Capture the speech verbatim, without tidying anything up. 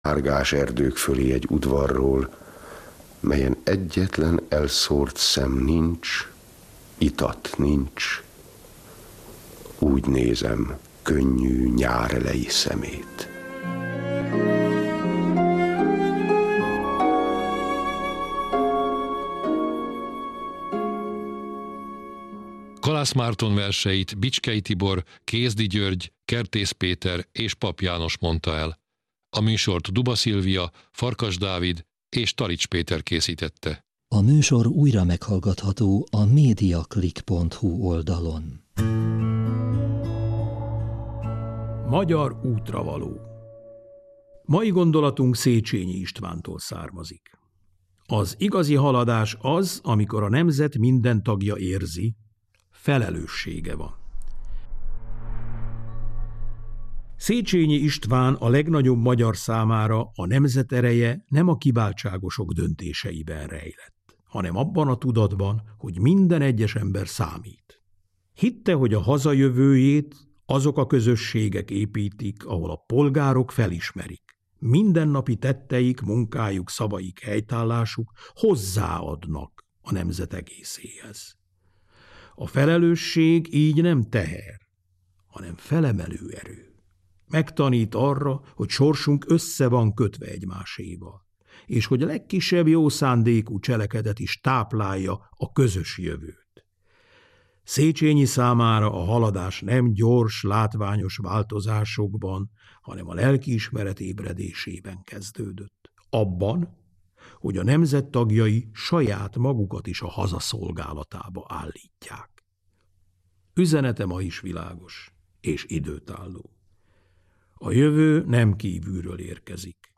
Árgás erdők fölé egy udvarról, melyen egyetlen elszórt szem nincs, itat nincs. Úgy nézem könnyű nyárelei szemét. Kalász Márton verseit Bicskei Tibor, Kézdi György, Kertész Péter és Pap János mondta el. A műsort Duba Szilvia, Farkas Dávid és Talics Péter készítette. A műsor újra meghallgatható a mediaclick pont hu oldalon. Magyar útravaló. Mai gondolatunk Széchenyi Istvántól származik. Az igazi haladás az, amikor a nemzet minden tagja érzi, felelőssége van. Széchenyi István a legnagyobb magyar számára a nemzet ereje nem a kiváltságosok döntéseiben rejlett, hanem abban a tudatban, hogy minden egyes ember számít. Hitte, hogy a hazajövőjét azok a közösségek építik, ahol a polgárok felismerik. Mindennapi tetteik, munkájuk, szavaik, helytállásuk hozzáadnak a nemzet egészéhez. A felelősség így nem teher, hanem felemelő erő. Megtanít arra, hogy sorsunk össze van kötve egymáséval, és hogy a legkisebb jó szándékú cselekedet is táplálja a közös jövőt. Széchenyi számára a haladás nem gyors, látványos változásokban, hanem a lelkiismeret ébredésében kezdődött. Abban, hogy a nemzet tagjai saját magukat is a haza szolgálatába állítják. Üzenete ma is világos és időtálló. A jövő nem kívülről érkezik,